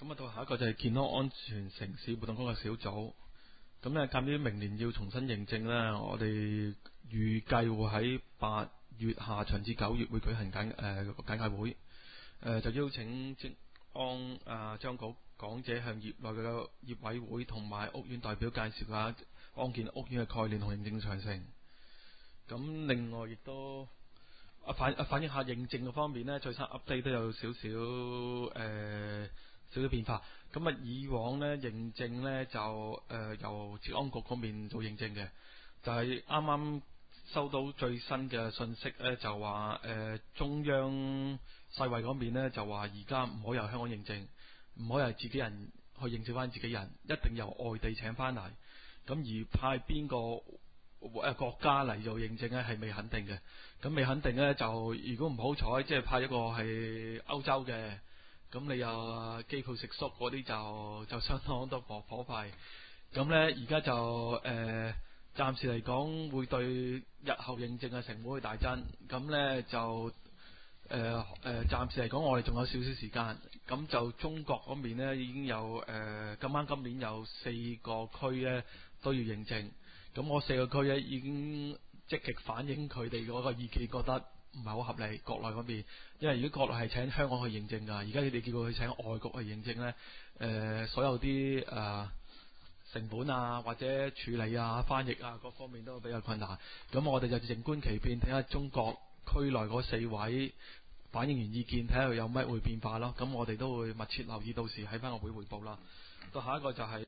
咁啊，到下一個就係健康安全城市活動嗰個小組。咁咧，鑑於明年要重新認證咧，我哋預計會喺8月下旬至9月會舉行簡介會。就邀請職安張局講者向業內嘅業委會同埋屋苑代表介紹下安建屋苑嘅概念同認證詳情。咁另外亦都反映下認證嘅方面呢，最新 update 都有少少變化。咁啊，以往呢認證呢就由職安局嗰邊做認證嘅，就係啱啱收到最新嘅信息呢，就話中央世衛嗰邊呢就話而家唔可以由香港認證，唔可以係自己人去認證翻自己人，一定由外地請翻嚟。咁而派邊個國家嚟做認證呢係未肯定嘅。咁未肯定呢，就如果唔好彩，即係派一個係歐洲嘅，咁你又機票食宿嗰啲就相當多火費。咁呢而家就暫時嚟講會對日後認證嘅成本會大增。咁呢就暫時嚟講我哋仲有少少時間。咁就中國嗰邊呢已經有今年有4個區呢都要認證。咁我4個區呢已經積極反映佢哋嗰個意見，覺得唔係好合理。國內嗰邊，因為如果國內係請香港去認證㗎，而家你哋叫佢去請外國去認證呢，所有啲成本啊或者處理啊翻譯啊各方面都比較困難。咁我哋就靜觀其變，睇下中國區內嗰4位反映完意見，睇下佢有咩會變化咯。咁我哋都會密切留意，到時喺翻個會匯報啦。到下一個就係